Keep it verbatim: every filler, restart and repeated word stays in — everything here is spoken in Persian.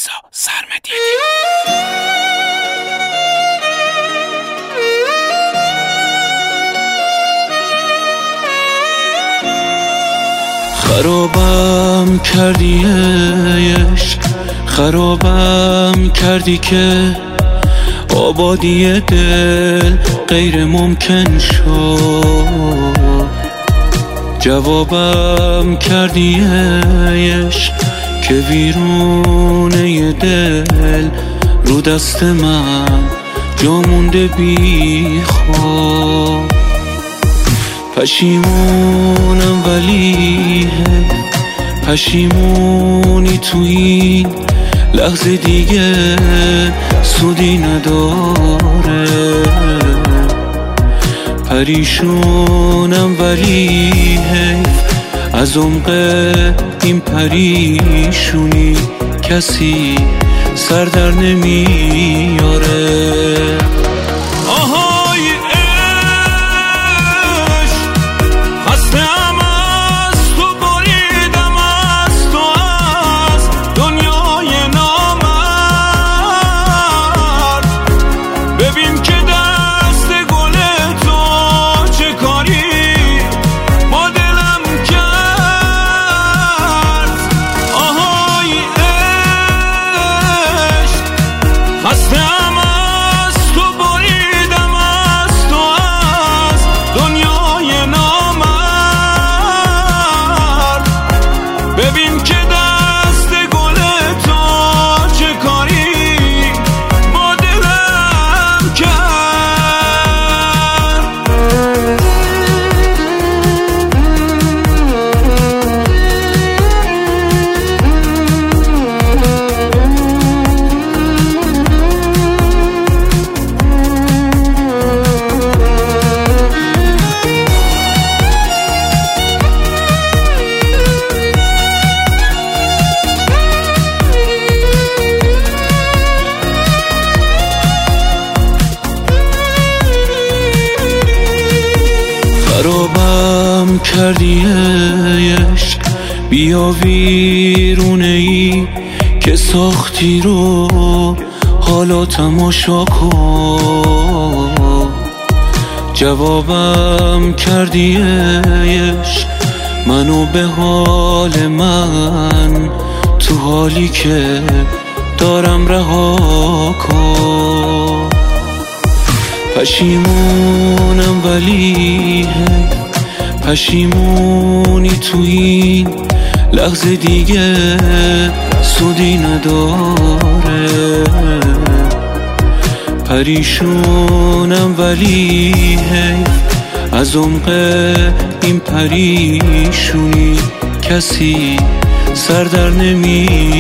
رضا سرمدی. خرابم کردی عشق، خرابم کردی که آبادی دل غیر ممکن شد. جوابم کردی عشق که ویرونه دل رو دست من جا مونده بی خواب. پشیمونم ولی پشیمونی تو این لحظه دیگه سودی نداره. پریشونم ولی حیف از عمق این پریشونی کسی سر در نمیاره. خرابم کردی عشق، بیا ویرونه ای که ساختی رو حالا تماشا کن. جوابم کردی عشق منو به حال من تو حالی که دارم رها کن. پشیمونم ولی پشیمونی تو این لحظه دیگه سودی نداره. پریشونم ولی حیف از عمق این پریشونی کسی سر در نمیاره.